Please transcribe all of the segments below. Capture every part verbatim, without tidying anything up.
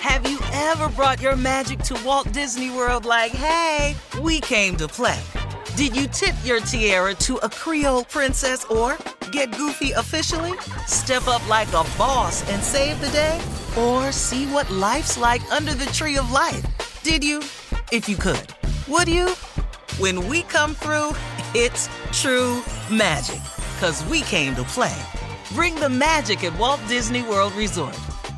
Have you ever brought your magic to Walt Disney World like, hey, we came to play? Did you tip your tiara to a Creole princess or get goofy officially? Step up like a boss and save the day? Or see what life's like under the tree of life? Did you? If you could. Would you? When we come through, it's true magic. 'Cause we came to play. Bring the magic at Walt Disney World Resort.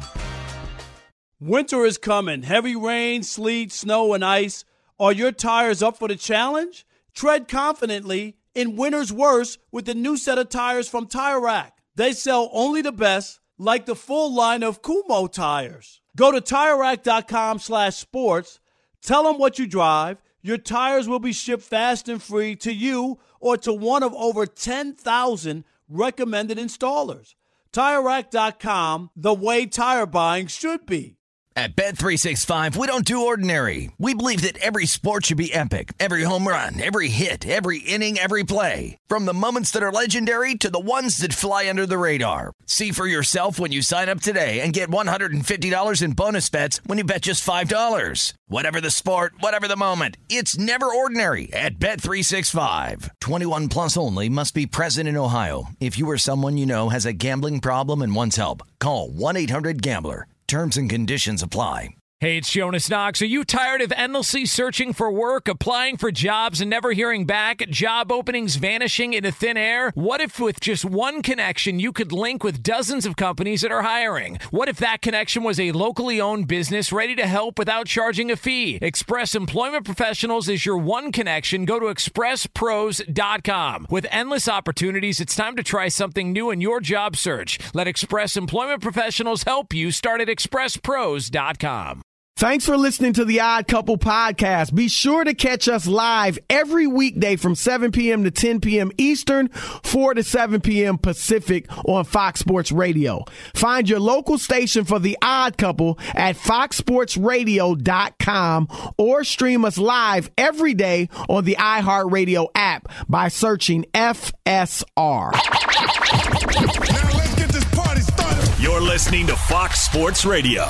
Winter is coming. Heavy rain, sleet, snow, and ice. Are your tires up for the challenge? Tread confidently in winter's worst with the new set of tires from Tire Rack. They sell only the best, like the full line of Kumho tires. Go to TireRack.com slash sports. Tell them what you drive. Your tires will be shipped fast and free to you or to one of over ten thousand recommended installers. Tire Rack dot com, the way tire buying should be. At Bet three sixty-five, we don't do ordinary. We believe that every sport should be epic. Every home run, every hit, every inning, every play. From the moments that are legendary to the ones that fly under the radar. See for yourself when you sign up today and get one hundred fifty dollars in bonus bets when you bet just five dollars. Whatever the sport, whatever the moment, it's never ordinary at Bet three sixty-five. twenty-one plus only. Must be present in Ohio. If you or someone you know has a gambling problem and wants help, call one eight hundred gambler. Terms and conditions apply. Hey, it's Jonas Knox. Are you tired of endlessly searching for work, applying for jobs, and never hearing back? Job openings vanishing into thin air? What if with just one connection, you could link with dozens of companies that are hiring? What if that connection was a locally owned business ready to help without charging a fee? Express Employment Professionals is your one connection. Go to express pros dot com. With endless opportunities, it's time to try something new in your job search. Let Express Employment Professionals help you. Start at express pros dot com. Thanks for listening to the Odd Couple podcast. Be sure to catch us live every weekday from seven p.m. to ten p.m. Eastern, four to seven p.m. Pacific on Fox Sports Radio. Find your local station for the Odd Couple at fox sports radio dot com or stream us live every day on the iHeartRadio app by searching F S R. Now let's get this party started. You're listening to Fox Sports Radio.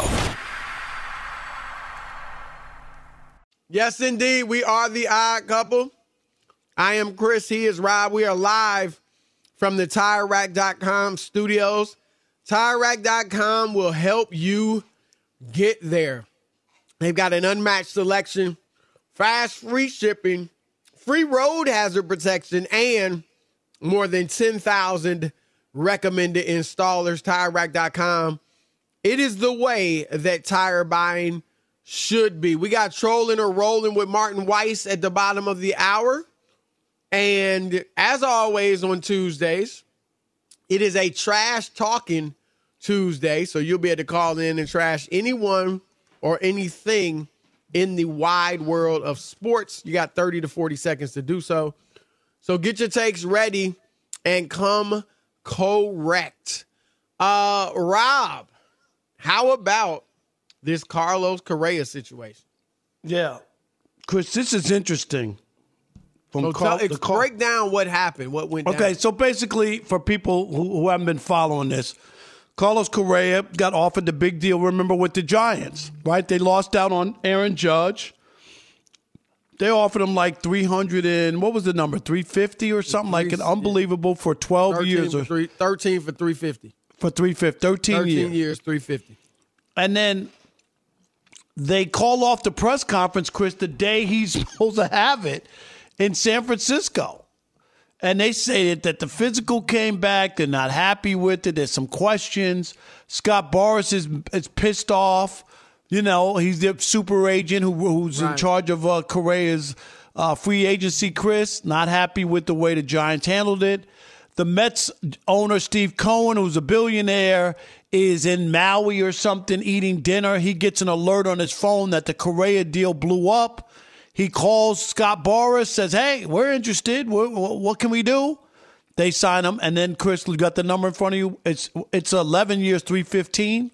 Yes, indeed. We are the Odd Couple. I am Chris. He is Rob. We are live from the Tire Rack dot com studios. Tire Rack dot com will help you get there. They've got an unmatched selection, fast free shipping, free road hazard protection, and more than ten thousand recommended installers. Tire Rack dot com. It is the way that tire buying should be. We got Trolling or Rolling with Martin Weiss at the bottom of the hour. And as always on Tuesdays, it is a trash talking Tuesday. So you'll be able to call in and trash anyone or anything in the wide world of sports. You got thirty to forty seconds to do so. So get your takes ready and come correct. Uh, Rob, how about this Carlos Correa situation? Yeah. Chris, this is interesting. From so Carl, tell, Car- break down what happened, what went okay, down. Okay, so basically, for people who, who haven't been following this, Carlos Correa got offered the big deal, remember, with the Giants, right? They lost out on Aaron Judge. They offered him like three hundred and, what was the number, three fifty or something, like an unbelievable for twelve years. For or three, thirteen for three fifty. For three fifty, thirteen, thirteen years. years, three fifty. And then they call off the press conference, Chris, the day he's supposed to have it in San Francisco. And they say that, that the physical came back. They're not happy with it. There's some questions. Scott Boras is, is pissed off. You know, he's the super agent who, who's right. in charge of uh, Correa's uh, free agency, Chris. Not happy with the way the Giants handled it. The Mets owner, Steve Cohen, who's a billionaire, is in Maui or something eating dinner. He gets an alert on his phone that the Correa deal blew up. He calls Scott Boras, says, hey, we're interested. What, what can we do? They sign him. And then, Chris, you got the number in front of you. It's it's eleven years, three fifteen.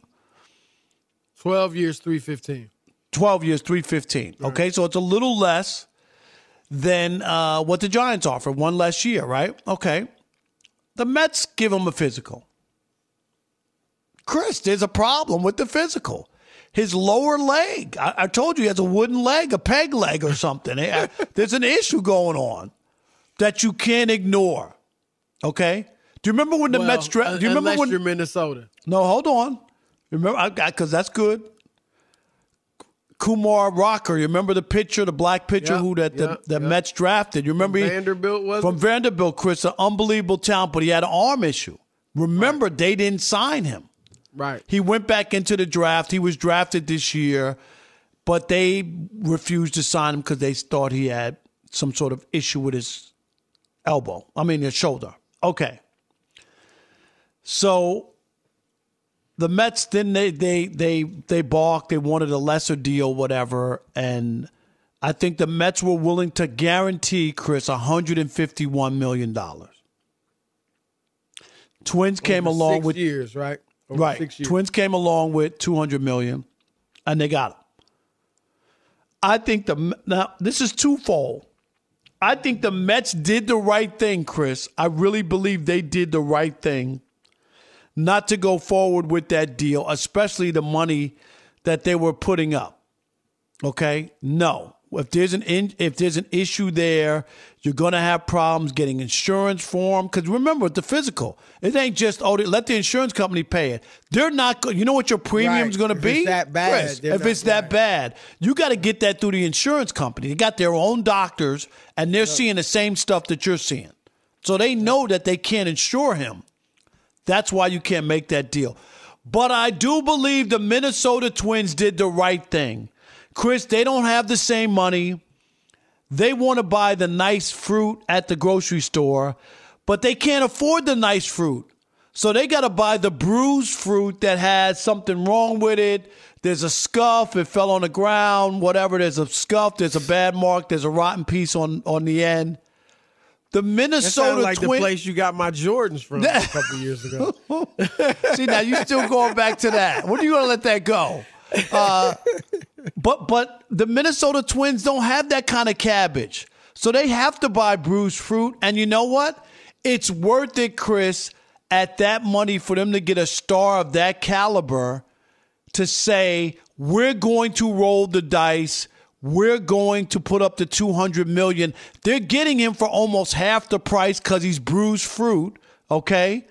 twelve years, three fifteen. twelve years, three fifteen. Right. Okay, so it's a little less than uh, what the Giants offer. One less year, right? Okay. The Mets give him a physical. Chris, there's a problem with the physical. his lower leg. I, I told you he has a wooden leg, a peg leg or something. There's an issue going on that you can't ignore. Okay? Do you remember when the well, Mets draft? Do you remember unless when you're Minnesota? No, hold on. Remember, because that's good. Kumar Rocker, you remember the pitcher, the black pitcher yep, who that the, yep, the yep. Mets drafted? You remember from he, Vanderbilt was from it? Vanderbilt, Chris, an unbelievable talent, but he had an arm issue. Remember, right. They didn't sign him. Right. He went back into the draft. He was drafted this year, but they refused to sign him because they thought he had some sort of issue with his elbow. I mean, his shoulder. Okay. So the Mets, then they they they they balked. They wanted a lesser deal, whatever. And I think the Mets were willing to guarantee Chris one hundred fifty-one million dollars. Twins came Over along six with years, right? Over right. Six years. Twins came along with two hundred million dollars, and they got him. I think the now this is twofold. I think the Mets did the right thing, Chris. I really believe they did the right thing not to go forward with that deal, especially the money that they were putting up. Okay? No. If there's an in, if there's an issue there, you're going to have problems getting insurance for them. Because remember, the physical, it ain't just, oh, let the insurance company pay it. They're not going, you know what your premium's right. going to if be? It's that bad. Chris, if it's that bad, you got to get that through the insurance company. They got their own doctors, and they're yep. seeing the same stuff that you're seeing. So they know that they can't insure him. That's why you can't make that deal. But I do believe the Minnesota Twins did the right thing. Chris, they don't have the same money. They want to buy the nice fruit at the grocery store, but they can't afford the nice fruit. So they got to buy the bruised fruit that has something wrong with it. There's a scuff. It fell on the ground, whatever. There's a scuff. There's a bad mark. There's a rotten piece on, on the end. The Minnesota that like Twins. The place you got my Jordans from a couple years ago. See, now you still going back to that. When are you going to let that go? Uh, but but the Minnesota Twins don't have that kind of cabbage. So they have to buy bruised fruit. And you know what? It's worth it, Chris, at that money for them to get a star of that caliber to say, we're going to roll the dice. We're going to put up the two hundred million dollars. They're getting him for almost half the price because he's bruised fruit, okay?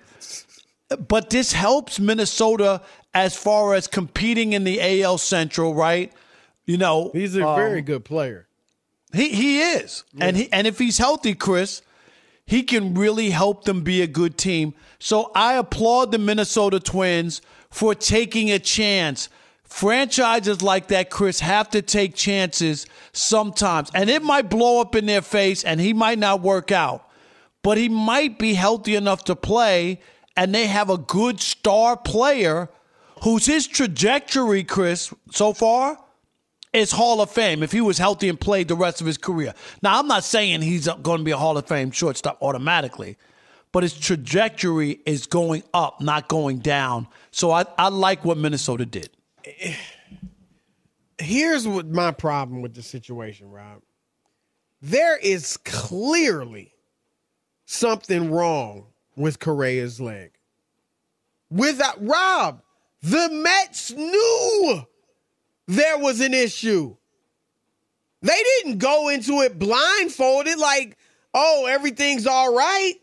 But this helps Minnesota as far as competing in the A L Central, right? You know, he's a um, very good player. He he is. Yeah. And he and if he's healthy, Chris, he can really help them be a good team. So I applaud the Minnesota Twins for taking a chance. Franchises like that, Chris, have to take chances sometimes. And it might blow up in their face and he might not work out. But he might be healthy enough to play, and they have a good star player whose his trajectory, Chris, so far is Hall of Fame if he was healthy and played the rest of his career. Now, I'm not saying he's going to be a Hall of Fame shortstop automatically, but his trajectory is going up, not going down. So I, I like what Minnesota did. Here's what my problem with the situation, Rob. There is clearly something wrong with Correa's leg. Without Rob, the Mets knew there was an issue. They didn't go into it blindfolded like, oh, everything's all right.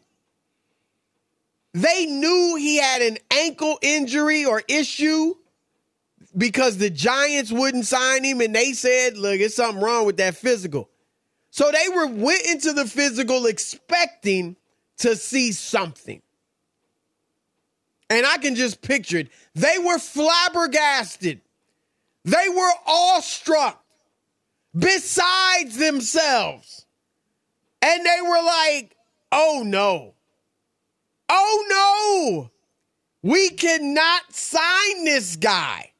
They knew he had an ankle injury or issue because the Giants wouldn't sign him, and they said, look, there's something wrong with that physical. So they were went into the physical expecting to see something. And I can just picture it. They were flabbergasted. They were awestruck, besides themselves. And they were like, oh no. Oh no. We cannot sign this guy.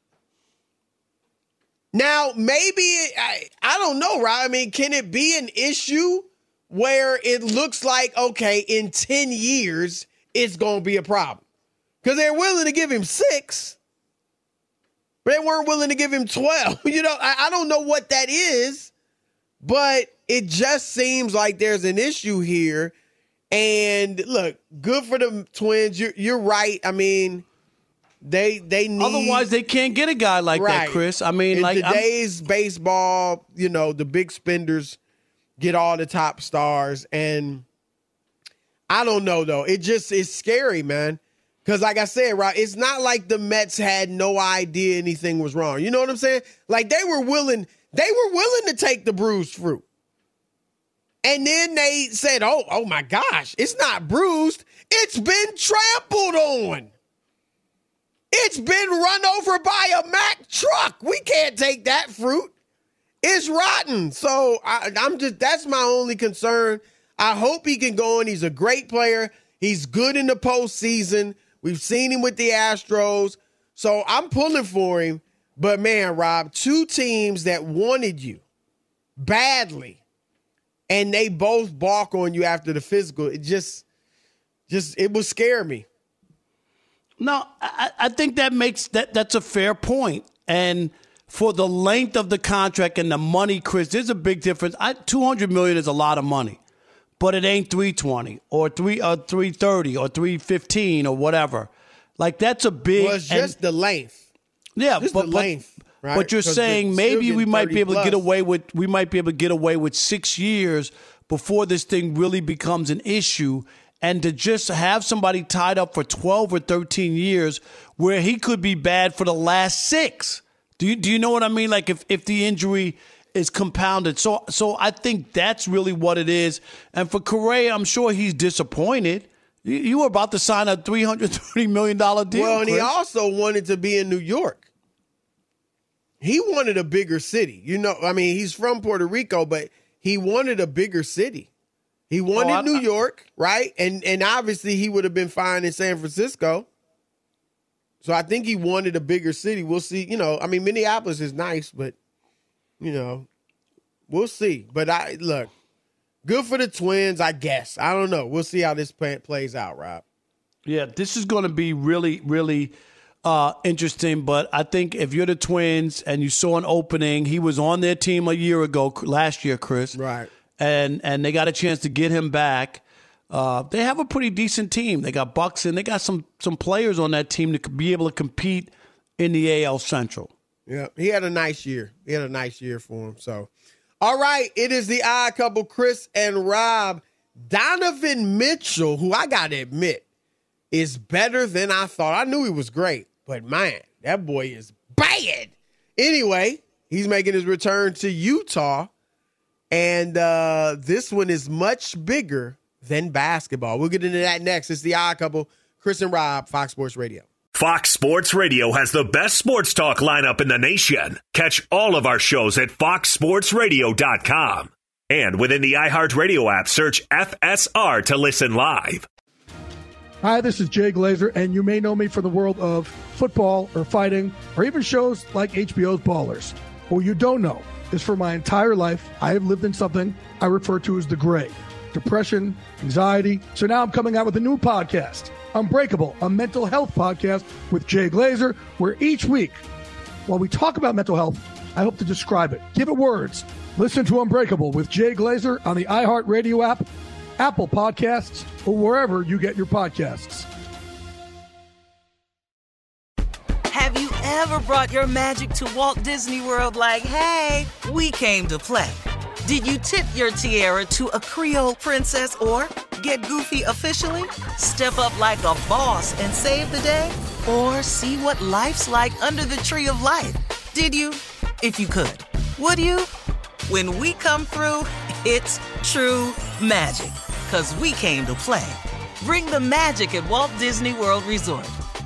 Now, maybe, I, I don't know, right? I mean, can it be an issue where it looks like, okay, in ten years, it's going to be a problem? Because they're willing to give him six, but they weren't willing to give him twelve. You know, I, I don't know what that is, but it just seems like there's an issue here. And look, good for the Twins. You're, you're right. I mean, They they need. Otherwise, they can't get a guy like right. that, Chris. I mean, in like today's I'm, baseball, you know, the big spenders get all the top stars, and I don't know though. It just is scary, man. Because like I said, right, it's not like the Mets had no idea anything was wrong. You know what I'm saying? Like they were willing, they were willing to take the bruised fruit. And then they said, oh, oh my gosh, it's not bruised. It's been trampled on. It's been run over by a Mack truck. We can't take that fruit. It's rotten. So I, I'm just, that's my only concern. I hope he can go in. He's a great player. He's good in the postseason. We've seen him with the Astros. So I'm pulling for him. But, man, Rob, two teams that wanted you badly, and they both balk on you after the physical, it just, just it would scare me. No, I, I think that makes that that's a fair point. And for the length of the contract and the money, Chris, there's a big difference. I, two hundred million dollars is a lot of money. But it ain't three twenty or three or three thirty or three fifteen or whatever. Like that's a big. Well, it's just and, the length. Yeah, just but, the length. Right? But you're saying maybe we might be able plus. to get away with we might be able to get away with six years before this thing really becomes an issue, and to just have somebody tied up for twelve or thirteen years where he could be bad for the last six. Do you do you know what I mean? Like if if the injury is compounded. So so I think that's really what it is. And for Correa, I'm sure he's disappointed. You, you were about to sign a three hundred thirty million dollars deal. Well, and Chris. he also wanted to be in New York. He wanted a bigger city. You know, I mean, he's from Puerto Rico, but he wanted a bigger city. He wanted oh, I, New York, right? And and obviously he would have been fine in San Francisco. So I think he wanted a bigger city. We'll see. You know, I mean, Minneapolis is nice, but you know, we'll see. But I look, good for the Twins, I guess. I don't know. We'll see how this play, plays out, Rob. Yeah, this is going to be really, really uh, interesting. But I think if you're the Twins and you saw an opening, he was on their team a year ago, last year, Chris. Right. And and they got a chance to get him back. Uh, they have a pretty decent team. They got Buxton. They got some some players on that team to be able to compete in the A L Central. Yeah, he had a nice year. He had a nice year for him. So, all right, it is the odd couple, Chris and Rob. Donovan Mitchell, who I got to admit is better than I thought. I knew he was great, but man, that boy is bad. Anyway, he's making his return to Utah, and uh, this one is much bigger than basketball. We'll get into that next. It's the odd couple, Chris and Rob, Fox Sports Radio. Fox Sports Radio has the best sports talk lineup in the nation. Catch all of our shows at fox sports radio dot com. And within the iHeartRadio app, search F S R to listen live. Hi, this is Jay Glazer, and you may know me from the world of football or fighting or even shows like H B O's Ballers. What you don't know is for my entire life, I have lived in something I refer to as the gray. Depression, anxiety. So now I'm coming out with a new podcast, Unbreakable, a mental health podcast with Jay Glazer, where each week, while we talk about mental health, I hope to describe it, give it words. Listen to Unbreakable with Jay Glazer on the iHeartRadio app, Apple Podcasts, or wherever you get your podcasts. Have you ever brought your magic to Walt Disney World like, hey, we came to play? Did you tip your tiara to a Creole princess or get goofy officially? Step up like a boss and save the day? Or see what life's like under the tree of life? Did you? If you could. Would you? When we come through, it's true magic. 'Cause we came to play. Bring the magic at Walt Disney World Resort.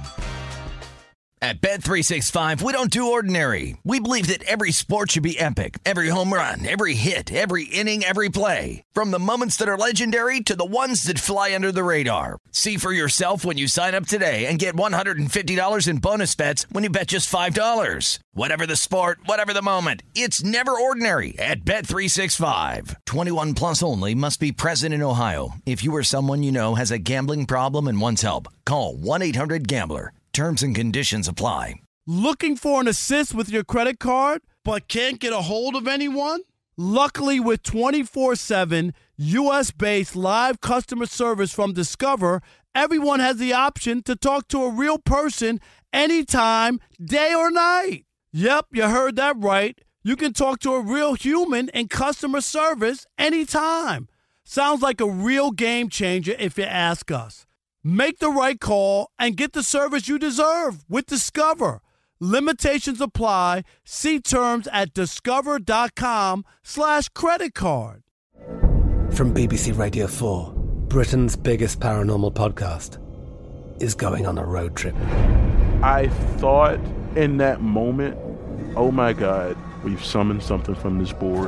At Bet three sixty-five, we don't do ordinary. We believe that every sport should be epic. Every home run, every hit, every inning, every play. From the moments that are legendary to the ones that fly under the radar. See for yourself when you sign up today and get one hundred fifty dollars in bonus bets when you bet just five dollars. Whatever the sport, whatever the moment, it's never ordinary at Bet three sixty-five. twenty-one plus only. Must be present in Ohio. If you or someone you know has a gambling problem and wants help, call one eight hundred gambler. Terms and conditions apply. Looking for an assist with your credit card, but can't get a hold of anyone? Luckily, with twenty-four seven U S-based live customer service from Discover, everyone has the option to talk to a real person anytime, day or night. Yep, you heard that right. You can talk to a real human in customer service anytime. Sounds like a real game changer if you ask us. Make the right call and get the service you deserve with Discover. Limitations apply. See terms at discover.com slash credit card. From B B C Radio four, Britain's biggest paranormal podcast is going on a road trip. I thought in that moment, oh my God, we've summoned something from this board.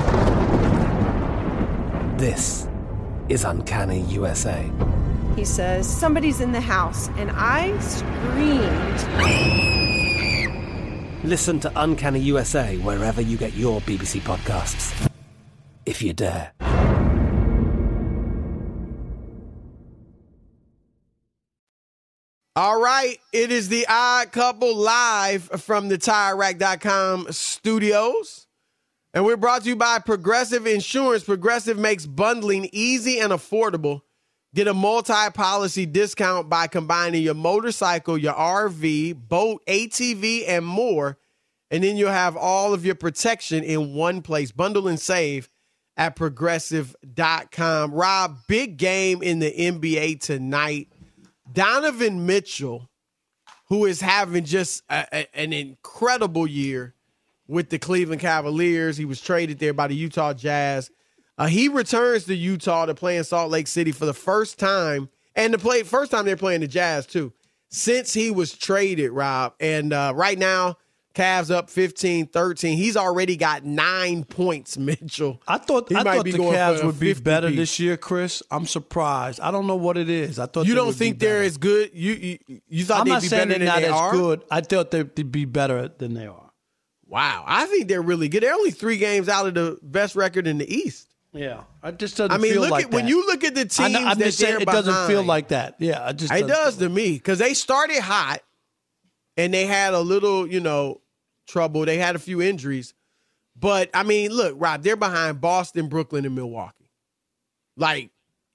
This is Uncanny U S A. He says, somebody's in the house, and I screamed. Listen to Uncanny U S A wherever you get your B B C podcasts, if you dare. All right, it is the Odd Couple live from the Tire Rack dot com studios. And we're brought to you by Progressive Insurance. Progressive makes bundling easy and affordable. Get a multi-policy discount by combining your motorcycle, your R V, boat, A T V, and more. And then you'll have all of your protection in one place. Bundle and save at Progressive dot com. Rob, big game in the N B A tonight. Donovan Mitchell, who is having just a, a, an incredible year with the Cleveland Cavaliers. He was traded there by the Utah Jazz. Uh, he returns to Utah to play in Salt Lake City for the first time, and to play first time they're playing the Jazz too, since he was traded, Rob. And uh, right now, Cavs up fifteen thirteen. He's already got nine points, Mitchell. I thought He I might thought be the going Cavs for a would be better fifty this year, Chris. I'm surprised. I don't know what it is. I thought You they don't would think be they're better. as good? You you, you thought I'm they'd not be saying better they're than not they as are? good. I thought they'd be better than they are. Wow, I think they're really good. They're only three games out of the best record in the East. Yeah, it just doesn't I mean, feel look like at that. when you look at the teams I know, I'm that just saying they're it doesn't feel behind. like that. Yeah, it just It doesn't does feel to me because they started hot and they had a little, you know, trouble. They had a few injuries, but I mean, look, Rob, they're behind Boston, Brooklyn, and Milwaukee. Like,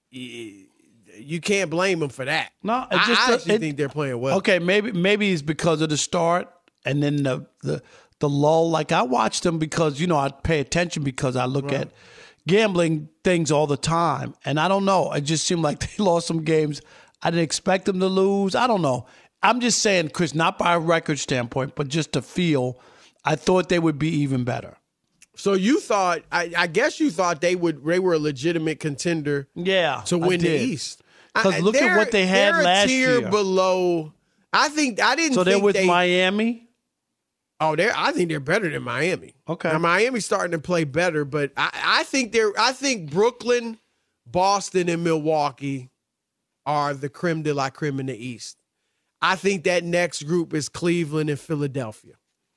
y- you can't blame them for that. No, it I, just I actually it- think they're playing well. Okay, maybe maybe it's because of the start and then the the the lull. Like I watched them because you know I pay attention because I look Right. at gambling things all the time, and I don't know. It just seemed like they lost some games I didn't expect them to lose. I don't know. I'm just saying, Chris, not by a record standpoint, but just to feel. I thought they would be even better. So you thought, I, I guess you thought they would. They were a legitimate contender. Yeah, to I win the did. East. Because I- look at they're- what they had they're last a tier year. below. I think I didn't. So think they're with they, Miami. Oh, they're. I think they're better than Miami. Okay, now, Miami's starting to play better, but I, I think they're. I think Brooklyn, Boston, and Milwaukee are the creme de la creme in the East. I think that next group is Cleveland and Philadelphia.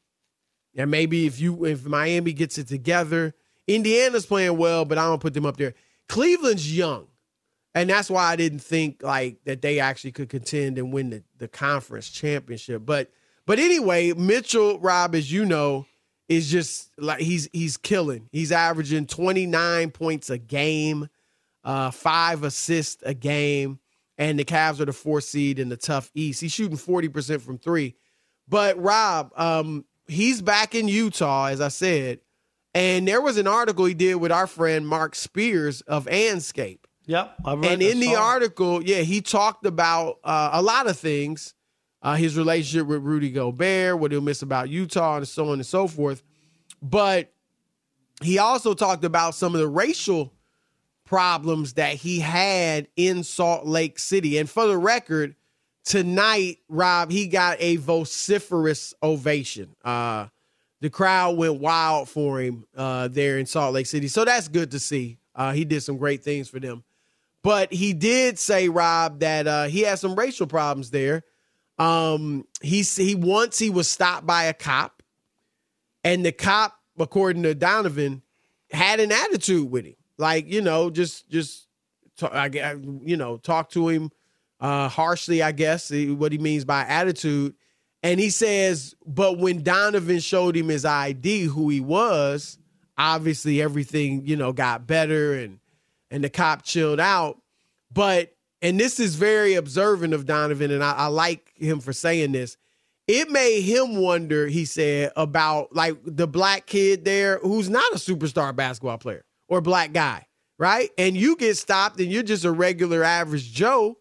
And maybe if you if Miami gets it together, Indiana's playing well, but I don't put them up there. Cleveland's young. And that's why I didn't think like that they actually could contend and win the, the conference championship. But but anyway, Mitchell, Rob, as you know, is just like he's he's killing. He's averaging twenty-nine points a game, uh, five assists a game, and the Cavs are the fourth seed in the tough East. He's shooting forty percent from three. But Rob, um, he's back in Utah, as I said, and there was an article he did with our friend Mark Spears of Anscape. Yep. I read, And in I the saw it. article, yeah, he talked about uh, a lot of things, uh, his relationship with Rudy Gobert, what he'll miss about Utah, and so on and so forth. But he also talked about some of the racial problems that he had in Salt Lake City. And for the record, tonight, Rob, he got a vociferous ovation. Uh, the crowd went wild for him uh, there in Salt Lake City. So that's good to see. Uh, he did some great things for them. But he did say, Rob, that uh, he had some racial problems there. Um, he, he once he was stopped by a cop, and the cop, according to Donovan, had an attitude with him. Like, you know, just, just talk, I, gue- you know, talk to him uh, harshly, I guess, what he means by attitude. And he says, but when Donovan showed him his I D, who he was, obviously everything, you know, got better and and the cop chilled out. But, and this is very observant of Donovan, and I, I like him for saying this, it made him wonder, he said, about like the black kid there who's not a superstar basketball player or black guy, right? And you get stopped and you're just a regular average Joe.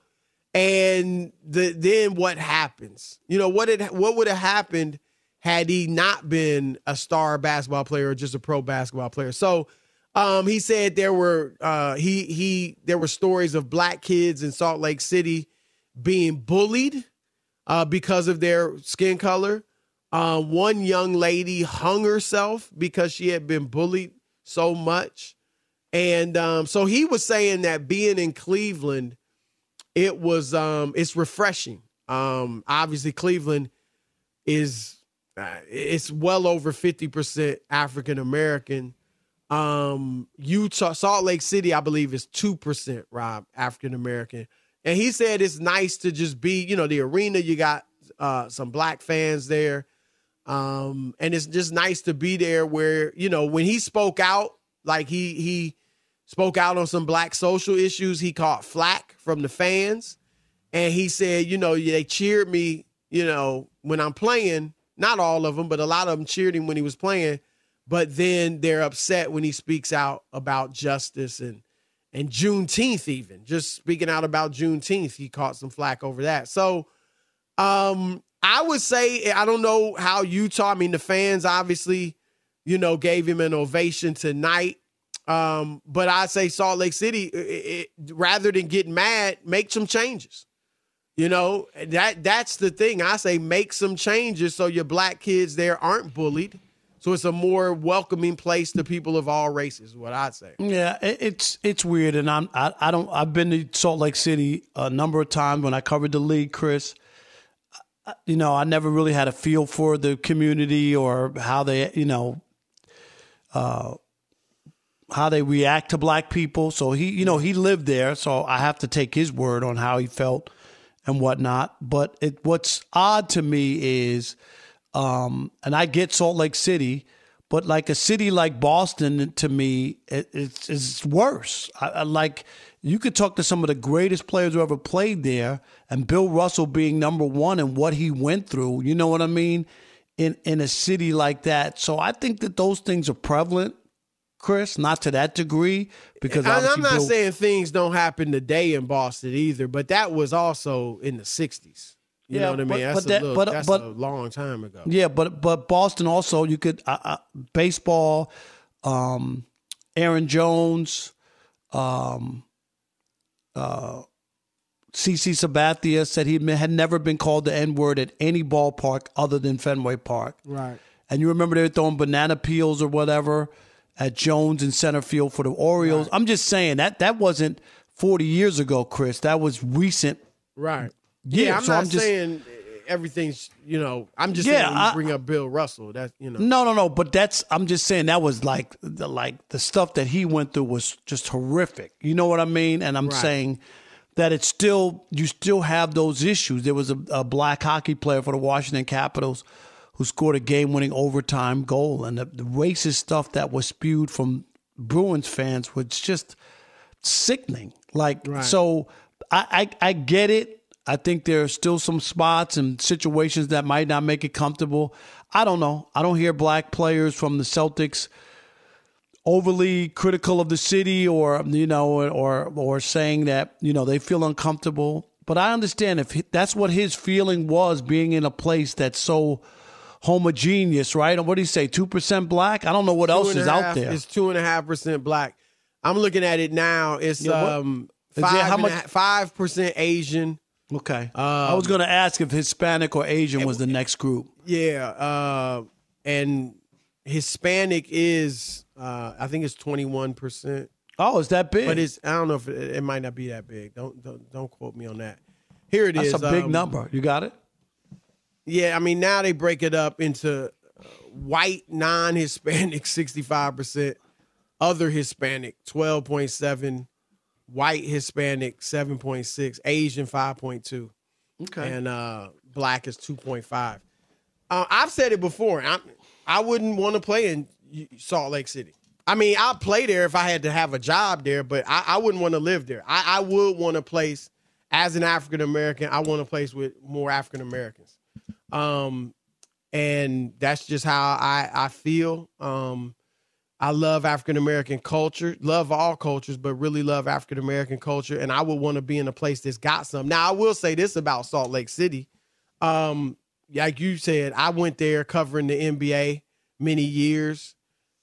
And the, then what happens? You know, what it, what would have happened had he not been a star basketball player or just a pro basketball player? So um, he said there were uh, he he there were stories of black kids in Salt Lake City being bullied uh, because of their skin color. Uh, one young lady hung herself because she had been bullied so much. And um, so he was saying that being in Cleveland, it was um, it's refreshing. Um, obviously, Cleveland is uh, it's well over fifty percent African American. Um, Utah, Salt Lake City, I believe, is two percent, Rob, African American. And he said it's nice to just be, you know, the arena, you got uh, some black fans there. Um, and it's just nice to be there where, you know, when he spoke out, like he he spoke out on some black social issues, he caught flack from the fans. And he said, you know, they cheered me, you know, when I'm playing. Not all of them, but a lot of them cheered him when he was playing. But then they're upset when he speaks out about justice and and Juneteenth even. Just speaking out about Juneteenth, he caught some flack over that. So um, I would say, I don't know how Utah, I mean, the fans obviously, you know, gave him an ovation tonight. Um, but I say Salt Lake City, it, it, rather than get mad, make some changes. You know, that that's the thing. I say make some changes so your black kids there aren't bullied. So it's a more welcoming place to people of all races, is what I'd say. Yeah, it's it's weird, and I'm I, I don't I've been to Salt Lake City a number of times when I covered the league, Chris. You know, I never really had a feel for the community or how they, you know, uh, how they react to black people. So he, you know, he lived there, so I have to take his word on how he felt and whatnot. But it, what's odd to me is. Um, and I get Salt Lake City, but like a city like Boston, to me, it, it's, it's worse. I, I like you could talk to some of the greatest players who ever played there, and Bill Russell being number one and what he went through. You know what I mean? In in a city like that, so I think that those things are prevalent, Chris. Not to that degree, because and I'm not Bill, saying things don't happen today in Boston either, but that was also in the sixties. You yeah, know what I mean? But, that's but a, that, little, but, that's but, a long time ago. Yeah, but but Boston also, you could uh, uh, baseball, um, Aaron Jones, um, uh, C C Sabathia said he had never been called the N-word at any ballpark other than Fenway Park. Right. And you remember they were throwing banana peels or whatever at Jones in center field for the Orioles. Right. I'm just saying that that wasn't forty years ago, Chris. That was recent. Right. Yeah, yeah I'm so not I'm just, saying everything's, you know, I'm just yeah, saying I, you bring up Bill Russell. That, you know. No, no, no. But that's, I'm just saying that was like, the, like the stuff that he went through was just horrific. You know what I mean? And I'm right. saying that it's still, you still have those issues. There was a, a black hockey player for the Washington Capitals who scored a game-winning overtime goal. And the, the racist stuff that was spewed from Bruins fans was just sickening. Like, right. so I, I, I get it. I think there are still some spots and situations that might not make it comfortable. I don't know. I don't hear black players from the Celtics overly critical of the city or, you know, or or saying that, you know, they feel uncomfortable. But I understand if he, that's what his feeling was, being in a place that's so homogeneous, right? And what do you say, two percent black? I don't know what two else is half, out there. It's two point five percent black. I'm looking at it now. It's yeah, um five, how much? five percent Asian. Okay. Um, I was going to ask if Hispanic or Asian was the next group. Yeah. Uh, and Hispanic is, uh, I think it's twenty-one percent. Oh, is that big? But it's, I don't know if it, it might not be that big. Don't don't, don't quote me on that. Here it That's is. That's a big um, number. You got it? Yeah. I mean, now they break it up into uh, white, non-Hispanic, sixty-five percent. Other Hispanic, twelve point seven. White Hispanic, seven point six. Asian, five point two. Okay. And uh, black is two point five. Uh, I've said it before. I'm, I wouldn't want to play in Salt Lake City. I mean, I'll play there if I had to have a job there, but I, I wouldn't want to live there. I, I would want a place, as an African-American, I want a place with more African-Americans. Um, and that's just how I, I feel. Um, I love African-American culture, love all cultures, but really love African-American culture. And I would want to be in a place that's got some. Now, I will say this about Salt Lake City. Um, like you said, I went there covering the N B A many years.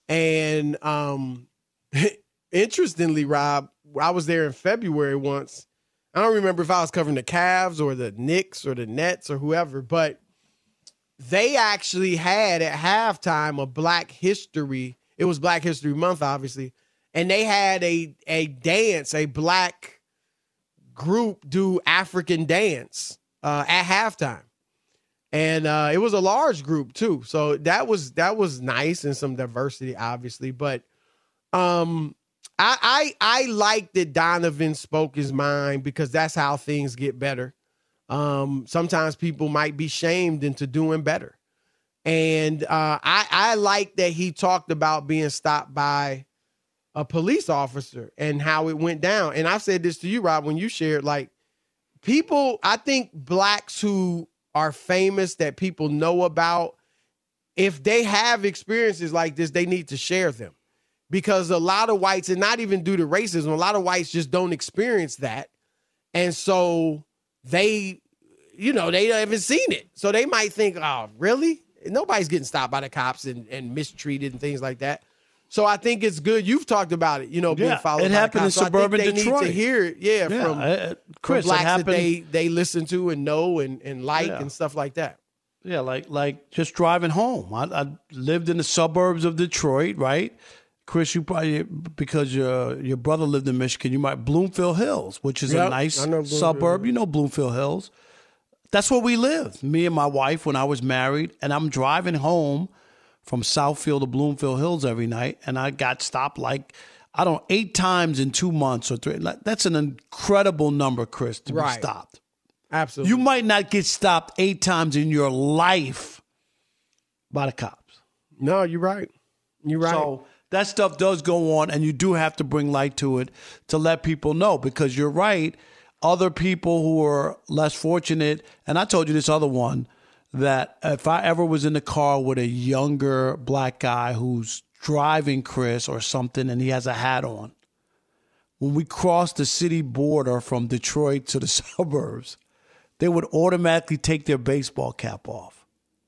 And um, interestingly, Rob, I was there in February once. I don't remember if I was covering the Cavs or the Knicks or the Nets or whoever, but they actually had at halftime a Black History. It was Black History Month, obviously, and they had a a dance, a Black group do African dance uh, at halftime, and uh, it was a large group too. So that was that was nice and some diversity, obviously. But um, I I, I like that Donovan spoke his mind because that's how things get better. Um, sometimes people might be shamed into doing better. And uh, I, I like that he talked about being stopped by a police officer and how it went down. And I've said this to you, Rob, when you shared, like, people, I think blacks who are famous that people know about, if they have experiences like this, they need to share them. Because a lot of whites, and not even due to racism, a lot of whites just don't experience that. And so they, you know, they haven't seen it. So they might think, oh, really? Nobody's getting stopped by the cops and, and mistreated and things like that. So I think it's good. You've talked about it, you know, being yeah, followed it by happened the in cops. So suburban I think they Detroit. need to hear it, yeah, Yeah, from, uh, Chris, from it blacks happened- that they, they listen to and know and, and like Yeah. and stuff like that. Yeah, like like just driving home. I, I lived in the suburbs of Detroit, right? Chris, you probably, because your your brother lived in Michigan, you might Bloomfield Hills, which is Yep, a nice I know Bloomfield suburb. Hills. You know Bloomfield Hills. That's where we lived, me and my wife, when I was married. And I'm driving home from Southfield to Bloomfield Hills every night, and I got stopped like, I don't know, eight times in two months or three. Like, that's an incredible number, Chris, to Right. be stopped. Absolutely. You might not get stopped eight times in your life by the cops. No, you're right. You're right. So that stuff does go on, and you do have to bring light to it to let people know, because you're right. Other people who are less fortunate, and I told you this other one, that if I ever was in the car with a younger black guy who's driving Chris or something and he has a hat on, when we crossed the city border from Detroit to the suburbs, they would automatically take their baseball cap off.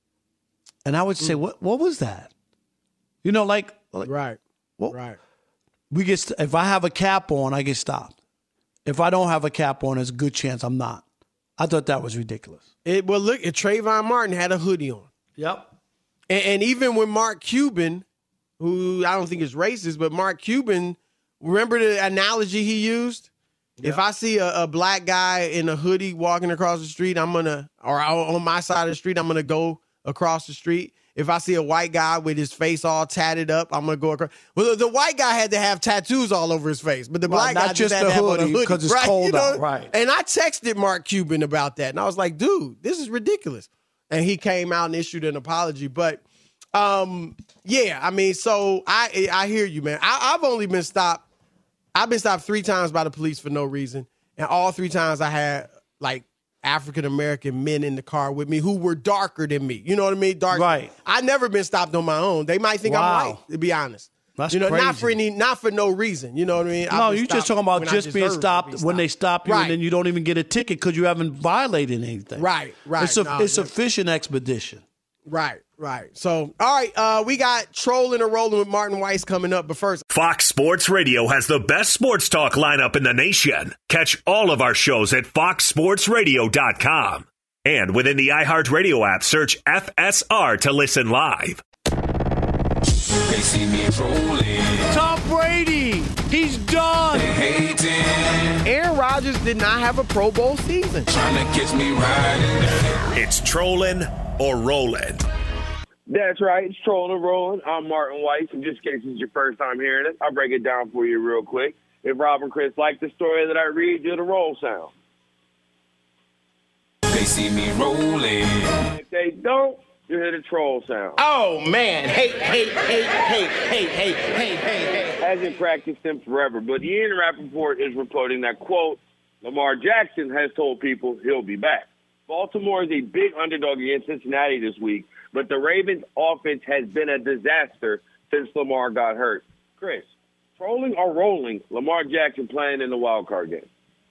And I would say, what what was that? You know, like, like right, well, right. We get st- if I have a cap on, I get stopped. If I don't have a cap on, there's a good chance I'm not. I thought that was ridiculous. It, well, look, Trayvon Martin had a hoodie on. Yep. And, and even when Mark Cuban, who I don't think is racist, but Mark Cuban, remember the analogy he used? Yep. If I see a, a black guy in a hoodie walking across the street, I'm going to, or on my side of the street, I'm going to go across the street. If I see a white guy with his face all tatted up, I'm going to go across. Well, the, the white guy had to have tattoos all over his face, but the Well, black not guy just just had the to have on a hoodie, hoodie. 'cause it's right? cold You know? out, right. And I texted Mark Cuban about that, and I was like, dude, this is ridiculous. And he came out and issued an apology. But, um, yeah, I mean, so I I hear you, man. I, I've only been stopped. I've been stopped three times by the police for no reason. And all three times I had, like, African-American men in the car with me who were darker than me. You know what I mean? Dark. Right. I never been stopped on my own. They might think Wow. I'm white, to be honest. That's you know, not crazy. for any, not for no reason. You know what I mean? I've No, been you're just stopped talking about when I just being deserve to stopped, be when they stop you Right. and then you don't even get a ticket because you haven't violated anything. Right, right. It's a, No, it's a no. fishing expedition. Right, right. So, all right, uh, we got Trolling and Rolling with Martin Weiss coming up. But first, Fox Sports Radio has the best sports talk lineup in the nation. Catch all of our shows at fox sports radio dot com. And within the iHeartRadio app, search F S R to listen live. They see me rolling. Tom Brady, he's done. Aaron Rodgers did not have a Pro Bowl season. Trying to catch me riding. It's Trolling or Rolling. That's right. It's Trolling and Rolling. I'm Martin Weiss. And just in case it's your first time hearing it, I'll break it down for you real quick. If Rob and Chris like the story that I read, do the roll sound. They see me rolling. If they don't, you hear the troll sound. Oh, man. Hey, hey, hey, hey, hey, hey, hey, hey, hey. Hasn't practiced them forever, but Ian Rappaport is reporting that, quote, Lamar Jackson has told people he'll be back. Baltimore is a big underdog against Cincinnati this week, but the Ravens' offense has been a disaster since Lamar got hurt. Chris, trolling or rolling Lamar Jackson playing in the wild card game?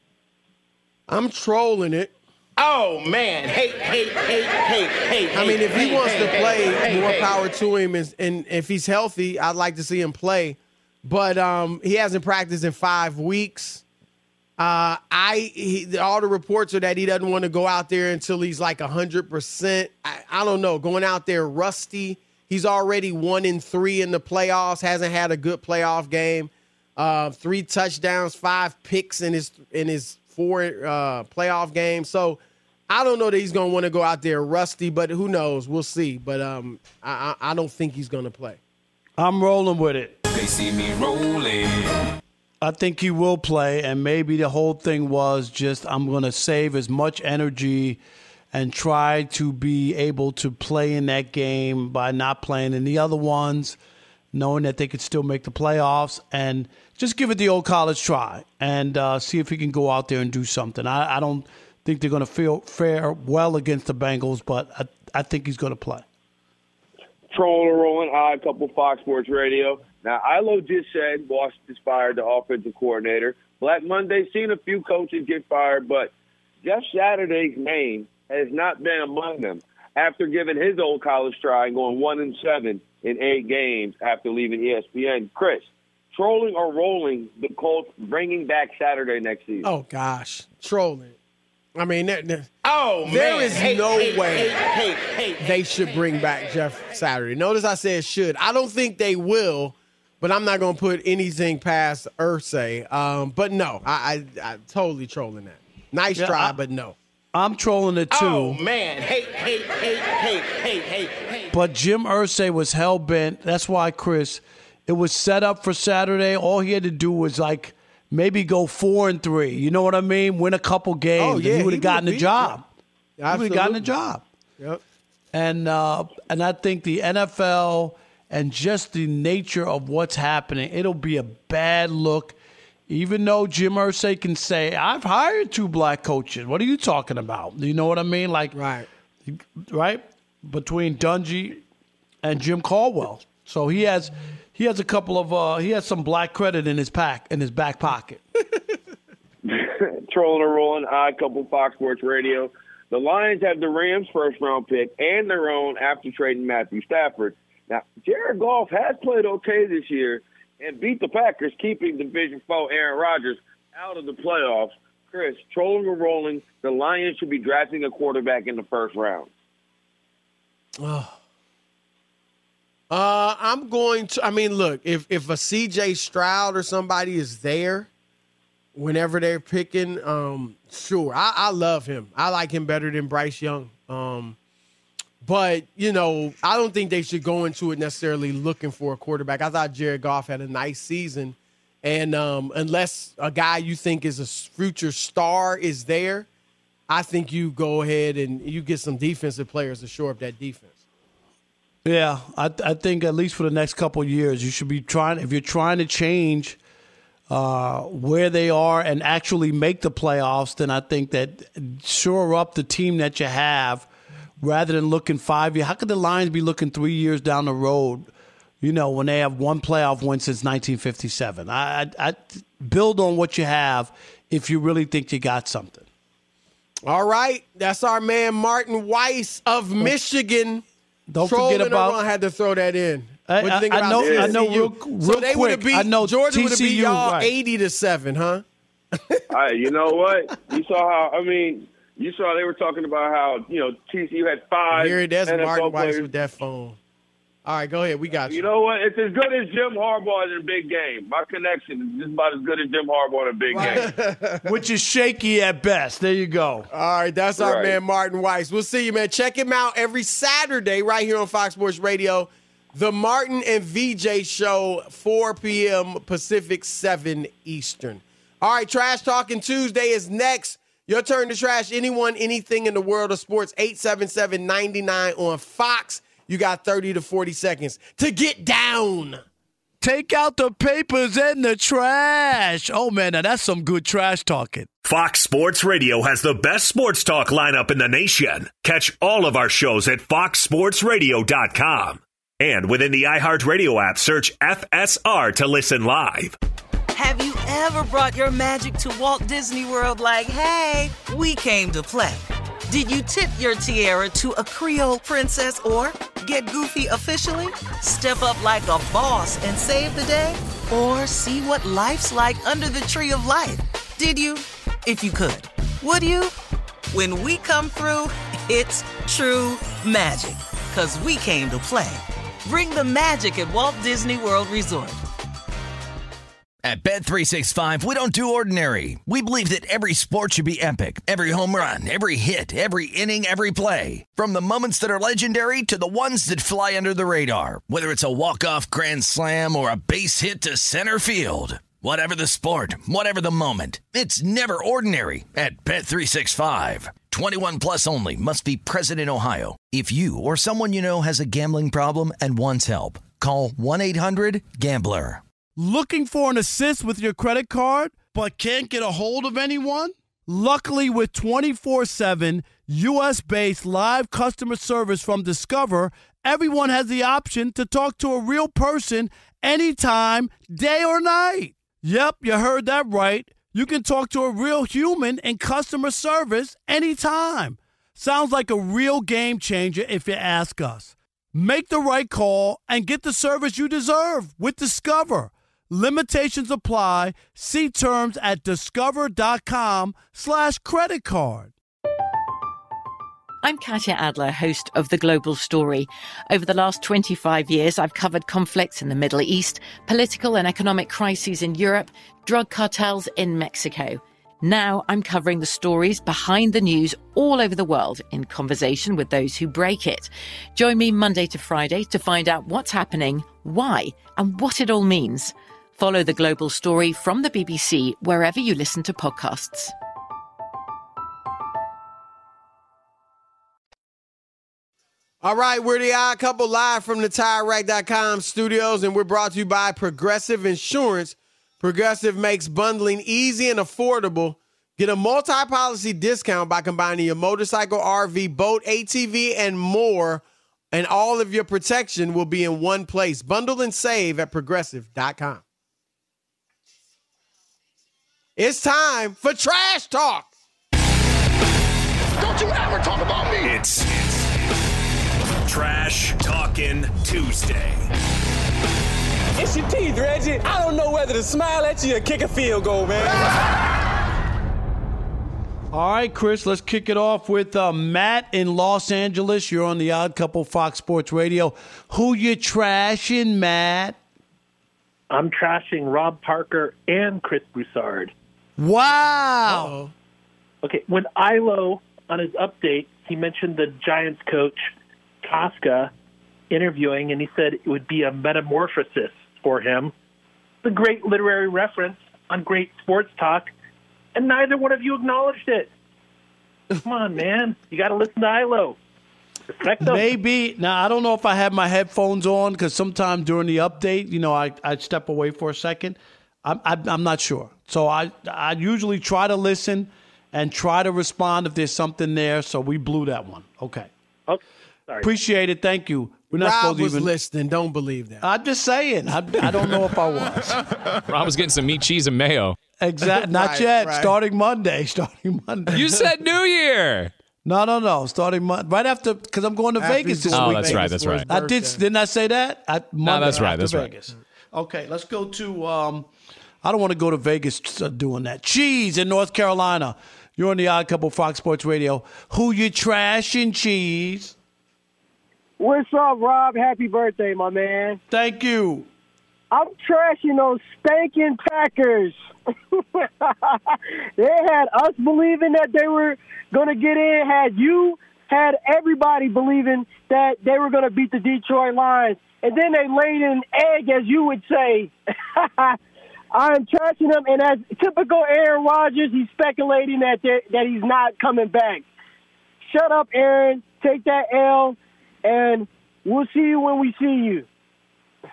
I'm trolling it. Oh, man. Hey, hey, hey, hey, hey. I mean, if he hey, wants hey, to play, hey, hey, more hey. power to him. And, and if he's healthy, I'd like to see him play. But um, he hasn't practiced in five weeks. Uh, I he, all the reports are that he doesn't want to go out there until he's like one hundred percent. I, I don't know. Going out there rusty. He's already one in three in the playoffs. Hasn't had a good playoff game. Uh, three touchdowns, five picks in his in his four uh, playoff games. So I don't know that he's going to want to go out there rusty, but who knows? We'll see. But um, I, I don't think he's going to play. I'm rolling with it. They see me rolling. I think he will play, and maybe the whole thing was just I'm going to save as much energy and try to be able to play in that game by not playing in the other ones, knowing that they could still make the playoffs, and just give it the old college try and uh, see if he can go out there and do something. I, I don't think they're going to feel fare well against the Bengals, but I, I think he's going to play. Trolling or rolling, I, a couple Fox Sports Radio. Now, Ilo just said Washington's fired the offensive coordinator. Black Monday, seen a few coaches get fired, but Jeff Saturday's name has not been among them after giving his old college try and going one and seven in eight games after leaving E S P N. Chris, trolling or rolling the Colts bringing back Saturday next season? Oh, gosh. Trolling. I mean, there, there, oh, there man. is hey, no hey, way hey, hey, hey, they should bring back Jeff Saturday. Notice I said should. I don't think they will, but I'm not going to put anything past Irsay. Um, but no, I, I, I'm totally trolling that. Nice yeah, try, I, but no. I'm trolling it too. Oh, man. Hey, hey, hey, hey, hey, hey, hey. But Jim Irsay was hell-bent. That's why, Chris, it was set up for Saturday. All he had to do was, like, maybe go four and three. You know what I mean? Win a couple games. Oh, yeah, and he would have gotten be, the job. Yeah. He would have gotten the job. Yep. And uh, and I think the N F L and just the nature of what's happening, it'll be a bad look. Even though Jim Irsay can say, I've hired two black coaches. What are you talking about? You know what I mean? Like, right. Right? Between Dungy and Jim Caldwell. So he has he has a couple of uh, he has some black credit in his pack in his back pocket. Trolling or rolling, I, couple Fox Sports Radio. The Lions have the Rams' first-round pick and their own after trading Matthew Stafford. Now, Jared Goff has played okay this year and beat the Packers, keeping Division foe Aaron Rodgers out of the playoffs. Chris, trolling or rolling, the Lions should be drafting a quarterback in the first round. Oh. Uh, I'm going to. I mean, look, if if a C J Stroud or somebody is there, whenever they're picking, um, sure, I, I love him. I like him better than Bryce Young. Um, but you know, I don't think they should go into it necessarily looking for a quarterback. I thought Jared Goff had a nice season, and um, unless a guy you think is a future star is there, I think you go ahead and you get some defensive players to shore up that defense. Yeah, I, I think at least for the next couple of years, you should be trying. If you're trying to change uh, where they are and actually make the playoffs, then I think that shore up the team that you have rather than looking five years. How could the Lions be looking three years down the road? You know, when they have one playoff win since nineteen fifty-seven. I, I, I build on what you have if you really think you got something. All right, that's our man Martin Weiss of Michigan. Don't Trolling forget about. I had to throw that in. I, What do you think I, about I know. T C U? I know. Real, real so they would quick. have beat. I know Georgia would have beat T C U, y'all right. eighty to seven, huh? Right, you know what? You saw how, I mean, you saw they were talking about how, you know, T C U had five Here, that's N F L Martin Weiss players. with that phone. All right, go ahead. We got you. You know what? It's as good as Jim Harbaugh in a big game. My connection is just about as good as Jim Harbaugh in a big game. Which is shaky at best. There you go. All right, that's our Right. man Martin Weiss. We'll see you, man. Check him out every Saturday right here on Fox Sports Radio. The Martin and V J Show, four p.m. Pacific, seven Eastern. All right, Trash Talking Tuesday is next. Your turn to trash anyone, anything in the world of sports. eight seven seven, nine nine on Fox. You got thirty to forty seconds to get down. Take out the papers and the trash. Oh, man, now that's some good trash talking. Fox Sports Radio has the best sports talk lineup in the nation. Catch all of our shows at fox sports radio dot com. And within the iHeartRadio app, search F S R to listen live. Have you ever brought your magic to Walt Disney World like, hey, we came to play? Did you tip your tiara to a Creole princess or get goofy officially? Step up like a boss and save the day? Or see what life's like under the tree of life? Did you? If you could. Would you? When we come through, it's true magic. 'Cause we came to play. Bring the magic at Walt Disney World Resort. At Bet three sixty-five, we don't do ordinary. We believe that every sport should be epic. Every home run, every hit, every inning, every play. From the moments that are legendary to the ones that fly under the radar. Whether it's a walk-off grand slam or a base hit to center field. Whatever the sport, whatever the moment. It's never ordinary at Bet three sixty-five. twenty-one plus only. Must be present in Ohio. If you or someone you know has a gambling problem and wants help, call one eight hundred gambler. Looking for an assist with your credit card, but can't get a hold of anyone? Luckily, with twenty-four seven U S-based live customer service from Discover, everyone has the option to talk to a real person anytime, day or night. Yep, you heard that right. You can talk to a real human in customer service anytime. Sounds like a real game changer if you ask us. Make the right call and get the service you deserve with Discover. Limitations apply. See terms at discover.com slash credit card. I'm Katya Adler, host of The Global Story. Over the last twenty-five years, I've covered conflicts in the Middle East, political and economic crises in Europe, drug cartels in Mexico. Now I'm covering the stories behind the news all over the world in conversation with those who break it. Join me Monday to Friday to find out what's happening, why, and what it all means. Follow The Global Story from the B B C wherever you listen to podcasts. All right, we're the Odd Couple live from the Tire Rack dot com studios, and we're brought to you by Progressive Insurance. Progressive makes bundling easy and affordable. Get a multi-policy discount by combining your motorcycle, R V, boat, A T V, and more, and all of your protection will be in one place. Bundle and save at progressive dot com. It's time for Trash Talk. Don't you ever talk about me. It's, it's Trash Talking Tuesday. It's your teeth, Reggie. I don't know whether to smile at you or kick a field goal, man. All right, Chris, let's kick it off with uh, Matt in Los Angeles. You're on the Odd Couple Fox Sports Radio. Who you trashing, Matt? I'm trashing Rob Parker and Chris Broussard. Wow. Uh-oh. Okay, when Ilo, on his update, he mentioned the Giants coach, Tosca, interviewing, and he said it would be a metamorphosis for him. It's a great literary reference on great sports talk, and neither one of you acknowledged it. Come on, man. You got to listen to Ilo. Respect them. Maybe. Now, I don't know if I have my headphones on because sometime during the update, you know, I, I step away for a second. I'm, I, I'm not sure. So I, I usually try to listen and try to respond if there's something there. So we blew that one. Okay. Okay. Sorry. Appreciate it. Thank you. We're not Rob supposed to was even listening. Don't believe that. I'm just saying. I, I don't know if I was. Rob was getting some meat, cheese, and mayo. Exactly. Not Right, yet. right. Starting Monday. Starting Monday. You said New Year. No, no, no. Starting Mon- right after, because I'm going to After Vegas he's this Oh, week. that's right, that's right. I did. Didn't I say that? I, Monday that's right, after that's right. Vegas. Okay, let's go to. Um, I don't want to go to Vegas uh, doing that. Cheese in North Carolina. You're on the Odd Couple Fox Sports Radio. Who you trashing, Cheese? What's up, Rob? Happy birthday, my man. Thank you. I'm trashing those stinking Packers. They had us believing that they were going to get in, had you, had everybody believing that they were going to beat the Detroit Lions. And then they laid an egg, as you would say. I'm trashing them, and as typical Aaron Rodgers, he's speculating that that he's not coming back. Shut up, Aaron. Take that L, and we'll see you when we see you.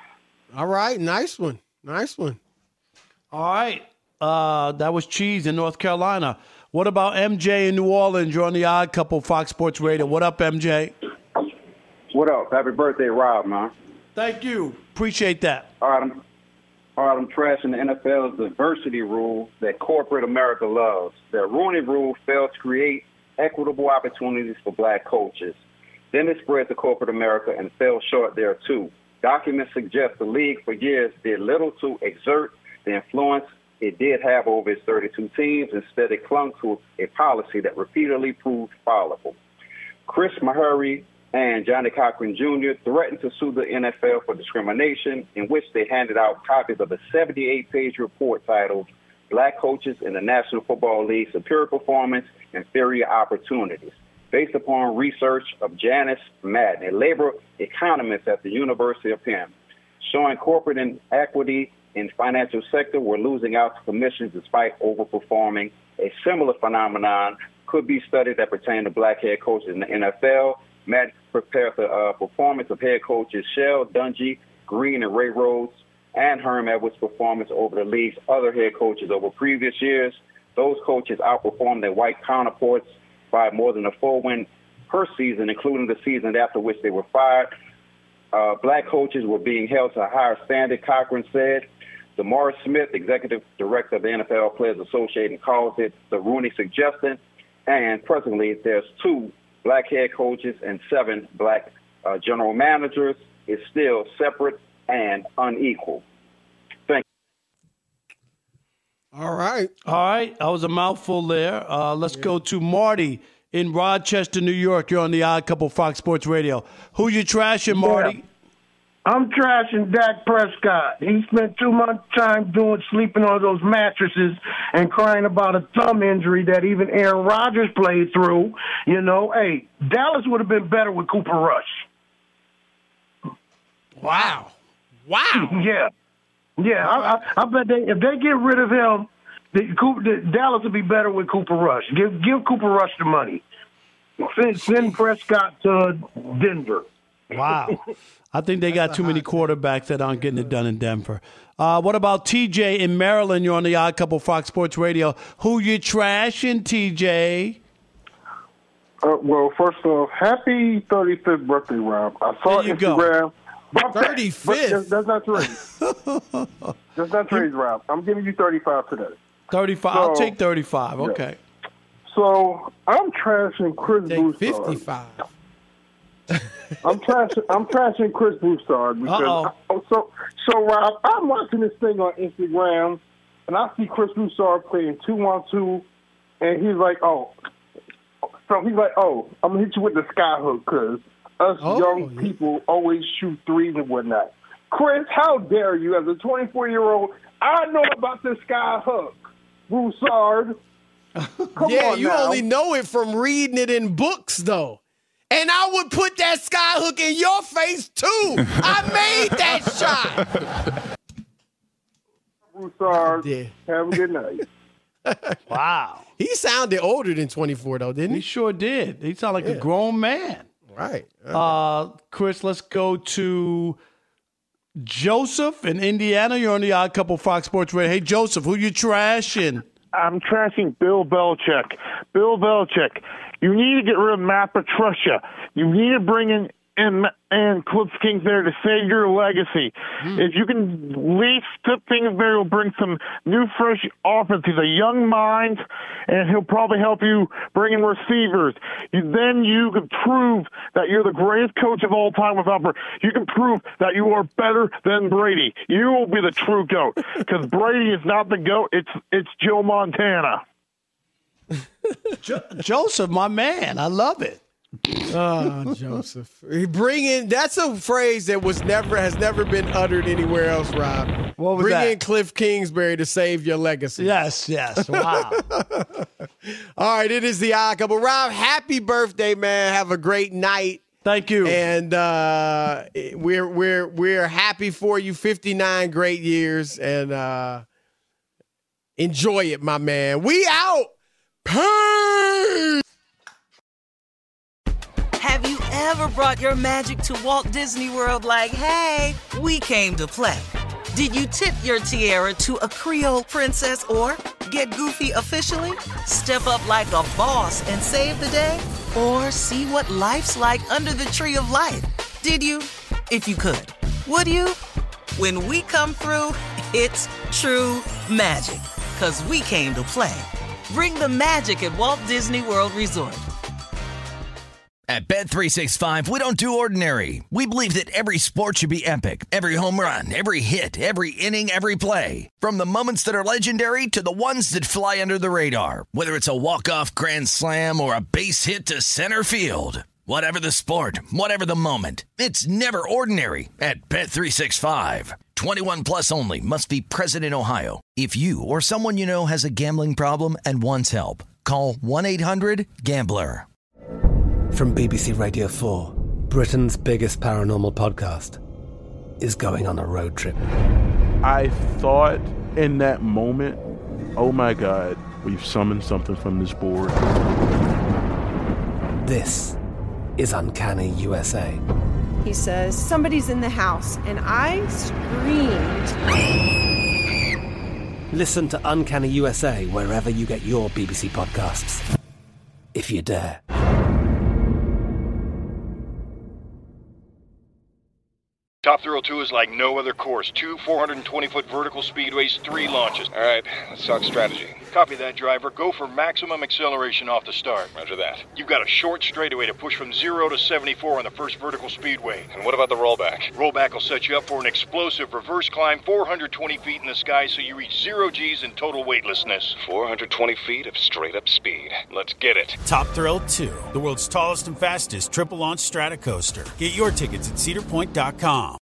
All right, nice one. Nice one. All right. Uh, that was Cheese in North Carolina. What about M J in New Orleans? You're on the Odd Couple, Fox Sports Radio. What up, M J? What up? Happy birthday, Rob, man. Thank you. Appreciate that. All right, I'm, all right, I'm trashing the N F L's diversity rule that corporate America loves. The Rooney Rule failed to create equitable opportunities for black coaches. Then it spread to corporate America and fell short there, too. Documents suggest the league for years did little to exert the influence it did have over its thirty-two teams. Instead, it clung to a policy that repeatedly proved fallible. Chris Mahary and Johnny Cochran Junior threatened to sue the N F L for discrimination, in which they handed out copies of a seventy-eight page report titled Black Coaches in the National Football League, Superior Performance, Inferior Opportunities, based upon research of Janice Madden, a labor economist at the University of Penn, showing corporate inequity in financial sector were losing out to commissions despite overperforming. A similar phenomenon could be studied that pertain to black head coaches in the N F L. Matt prepared the uh, performance of head coaches Shell, Dungy, Green, and Ray Rhodes, and Herm Edwards' performance over the league's other head coaches over previous years. Those coaches outperformed their white counterparts by more than a full win per season, including the season after which they were fired. Uh, black coaches were being held to a higher standard, Cochran said. DeMaurice Smith, executive director of the N F L Players Association, calls it the Rooney suggestion. And presently, there's two black head coaches and seven black uh, general managers. It's still separate and unequal. Thank you. All right. All right. That was a mouthful there. Uh, let's yeah. go to Marty in Rochester, New York. You're on the Odd Couple, Fox Sports Radio. Who you trashing, Marty? Yeah. I'm trashing Dak Prescott. He spent too much time doing sleeping on those mattresses and crying about a thumb injury that even Aaron Rodgers played through. You know, hey, Dallas would have been better with Cooper Rush. Wow. Wow. Yeah. Yeah, I, I, I bet they if they get rid of him, the, the, Dallas would be better with Cooper Rush. Give give Cooper Rush the money. Send, send Prescott to Denver. Wow. I think they got too many quarterbacks that aren't getting it done in Denver. Uh, what about T J in Maryland? You're on the Odd Couple, Fox Sports Radio. Who you trashing, T J? Uh, well, first off, happy thirty-fifth birthday, Rob. I saw there you Instagram. Go. thirty-fifth? That's, that's not true. That's not true, Rob. I'm giving you thirty-five today. thirty-five. So, I'll take thirty-five. Okay. Yeah. So I'm trashing Chris take Broussard. fifty-five. I'm trashing. I'm trashing Chris Broussard because I, so so Rob. I'm watching this thing on Instagram, and I see Chris Broussard playing two on two, and he's like, "Oh," so he's like, "Oh, I'm gonna hit you with the sky hook because us oh, young yeah. people always shoot threes and whatnot." Chris, how dare you, as a twenty-four year old? I know about the sky hook, Broussard. Come yeah, on you now. only know it from reading it in books, though. And I would put that sky hook in your face, too. I made that shot. Broussard, yeah. Have a good night. Wow. He sounded older than twenty-four, though, didn't he? He sure did. He sounded like yeah. a grown man. Right. right. Uh, Chris, let's go to Joseph in Indiana. You're on the Odd Couple, Fox Sports Radio. Hey, Joseph, who you trashing? I'm trashing Bill Belichick. Bill Belichick. You need to get rid of Matt Patricia. You need to bring in and and Cliff Kingsbury to save your legacy. Mm. If you can leave Cliff Kingsbury, will bring some new, fresh offense. He's a young mind, and he'll probably help you bring in receivers. You, then you can prove that you're the greatest coach of all time without. You can prove that you are better than Brady. You will be the true GOAT because Brady is not the GOAT. It's it's Joe Montana. Jo- Joseph, my man, I love it. Oh, Joseph. Bring in, that's a phrase that was never has never been uttered anywhere else, Rob. What was Bring that? in Cliff Kingsbury to save your legacy. Yes, yes. Wow. All right, it is the Odd Couple. Rob, happy birthday, man. Have a great night. Thank you. And uh, we're we're we're happy for you. fifty-nine great years, and uh, enjoy it, my man. We out. Peace. Have you ever brought your magic to Walt Disney World like, hey, we came to play? Did you tip your tiara to a Creole princess or get goofy officially? Step up like a boss and save the day? Or see what life's like under the tree of life? Did you? If you could. Would you? When we come through, it's true magic. 'Cause we came to play. Bring the magic at Walt Disney World Resort. At Bet three sixty-five, we don't do ordinary. We believe that every sport should be epic. Every home run, every hit, every inning, every play. From the moments that are legendary to the ones that fly under the radar. Whether it's a walk-off grand slam or a base hit to center field. Whatever the sport, whatever the moment. It's never ordinary at Bet three sixty-five. twenty-one plus only. Must be present in Ohio. If you or someone you know has a gambling problem and wants help, call one eight hundred gambler. From B B C Radio four, Britain's biggest paranormal podcast is going on a road trip. I thought in that moment, oh my God, we've summoned something from this board. This is Uncanny U S A. He says, somebody's in the house, and I screamed. Listen to Uncanny U S A wherever you get your B B C podcasts, if you dare. Top Thrill two is like no other course. Two four hundred twenty foot vertical speedways, three launches. All right, let's talk strategy. Copy that, driver. Go for maximum acceleration off the start. Roger that. You've got a short straightaway to push from zero to seventy-four on the first vertical speedway. And what about the rollback? Rollback will set you up for an explosive reverse climb four hundred twenty feet in the sky so you reach zero G's in total weightlessness. four hundred twenty feet of straight-up speed. Let's get it. Top Thrill two, the world's tallest and fastest triple-launch strata coaster. Get your tickets at cedar point dot com.